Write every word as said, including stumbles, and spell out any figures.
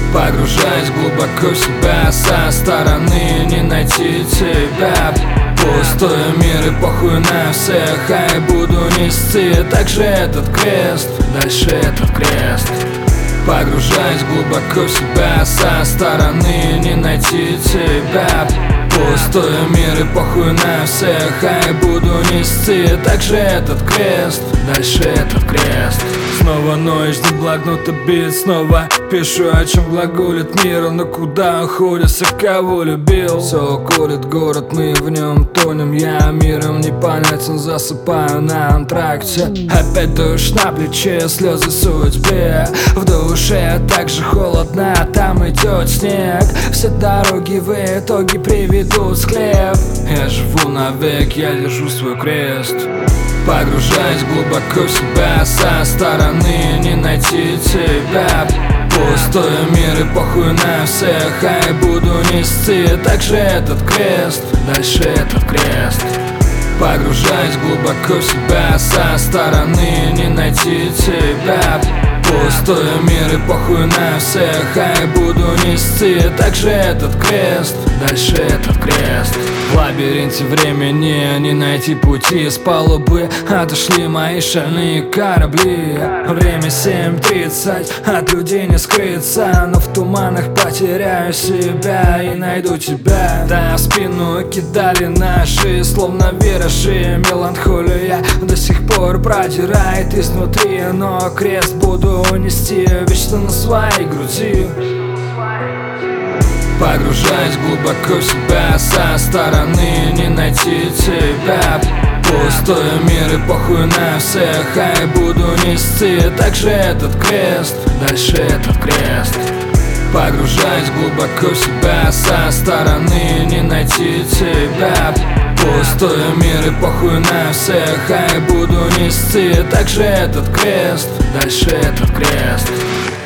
Погружаясь глубоко в себя, со стороны не найти тебя. Пустой мир и похуй на всех, а я буду нести также этот крест, дальше этот крест. Погружаясь глубоко в себя, со стороны не найти тебя. Пустой мир и похуй на всех, а я буду нести также этот крест, дальше этот крест. Снова ночь, за блокнот и бит, снова пишу, о чем глаголит мир. Но куда уходишь, а кого любил? Все курит город, мы в нем тонем. Я миром непонятен, засыпаю на антракте. Опять дождь на плече, слезы судьбе. В душе так же холодно, там идет снег. Все дороги в итоге приведут в склеп. Я живу навек, я держу свой крест. Погружаясь глубоко в себя, со стороны не найти тебя. Пустой мир и похуй на всех, а я буду нести также этот крест, дальше этот крест. Погружаясь глубоко в себя, со стороны не найти тебя. Пустой мир и похуй на всех, а я буду нести также этот крест, дальше этот крест. В лабиринте времени не найти пути, с палубы отошли мои шальные корабли. Время семь тридцать, от людей не скрыться, но в туманах потеряю себя и найду тебя. Да, в спину кидали наши, словно виражи. Меланхолия до сих пор продирает изнутри, но крест буду нести вечно на своей груди. Погружаясь глубоко в себя, со стороны не найти тебя. Пустой мир и похуй на всех, а я буду нести также этот крест, дальше этот крест. Погружаясь глубоко в себя, со стороны не найти тебя. Пустой мир и похуй на всех, а я буду нести также этот крест, дальше этот крест.